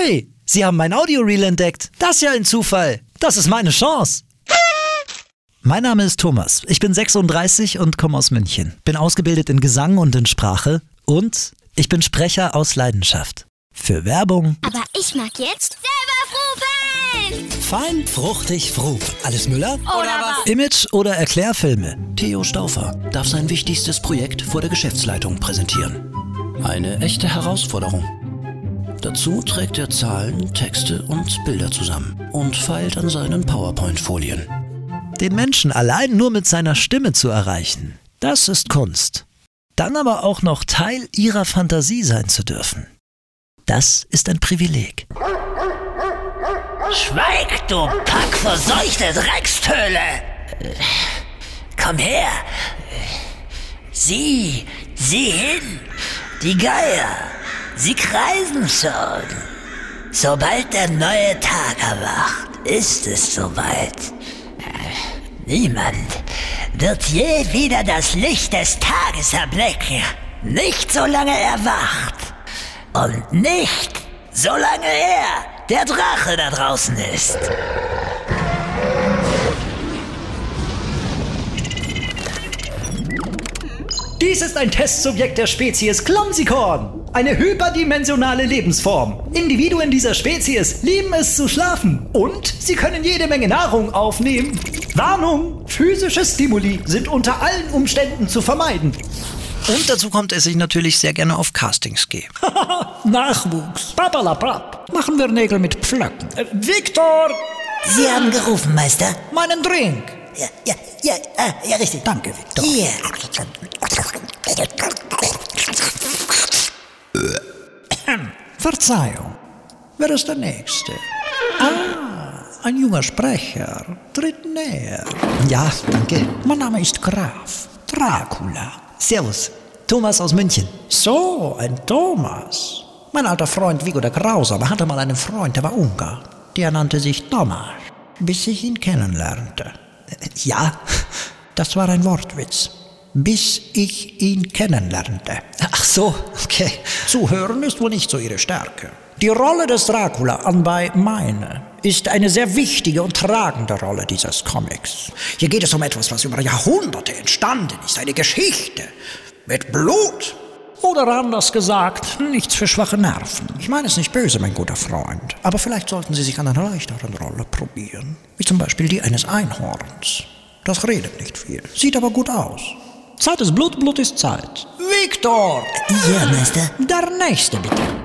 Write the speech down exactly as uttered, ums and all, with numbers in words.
Hey, Sie haben mein Audioreel entdeckt. Das ist ja ein Zufall. Das ist meine Chance. Mein Name ist Thomas. Ich bin sechsunddreißig und komme aus München. Bin ausgebildet in Gesang und in Sprache. Und ich bin Sprecher aus Leidenschaft. Für Werbung. Aber ich mag jetzt selber frufen! Fein, fruchtig, frub. Alles Müller? Oder was? Image- oder Erklärfilme. Theo Stauffer darf sein wichtigstes Projekt vor der Geschäftsleitung präsentieren. Eine echte Herausforderung. Dazu trägt er Zahlen, Texte und Bilder zusammen und feilt an seinen PowerPoint-Folien. Den Menschen allein nur mit seiner Stimme zu erreichen, das ist Kunst. Dann aber auch noch Teil ihrer Fantasie sein zu dürfen. Das ist ein Privileg. Schweig, du packverseuchte Dreckstöle! Komm her! Sieh, sieh hin! Die Geier, sie kreisen schon. Sobald der neue Tag erwacht, ist es soweit. Niemand wird je wieder das Licht des Tages erblicken. Nicht solange er wacht. Und nicht solange er, der Drache, da draußen ist. Dies ist ein Testsubjekt der Spezies Clumsycorn. Eine hyperdimensionale Lebensform. Individuen dieser Spezies lieben es zu schlafen. Und sie können jede Menge Nahrung aufnehmen. Warnung! Physische Stimuli sind unter allen Umständen zu vermeiden. Und dazu kommt, dass ich natürlich sehr gerne auf Castings gehe. Nachwuchs. Papalapap. Machen wir Nägel mit Pflöcken. Äh, Victor! Sie haben gerufen, Meister. Meinen Drink. Ja, ja, ja, ah, ja, richtig. Danke, Victor. Hier. Verzeihung. Wer ist der Nächste? Ah, ein junger Sprecher. Tritt näher. Ja, danke. Mein Name ist Graf Dracula. Servus. Thomas aus München. So, ein Thomas. Mein alter Freund Vigo der Grausame hatte mal einen Freund, der war Ungar. Der nannte sich Thomas, bis ich ihn kennenlernte. Ja, das war ein Wortwitz. Bis ich ihn kennenlernte. ach so, okay. Zuhören ist wohl nicht so ihre Stärke. Die Rolle des Dracula anbei meine ist eine sehr wichtige und tragende Rolle dieses Comics. Hier geht es um etwas, was über Jahrhunderte entstanden ist, eine Geschichte mit Blut. Oder anders gesagt, nichts für schwache Nerven. Ich meine es nicht böse, mein guter Freund, aber vielleicht sollten Sie sich an einer leichteren Rolle probieren, wie zum Beispiel die eines Einhorns. Das redet nicht viel, sieht aber gut aus. Zeit ist Blut, Blut ist Zeit. Victor! Ja, Meister. Der Nächste bitte.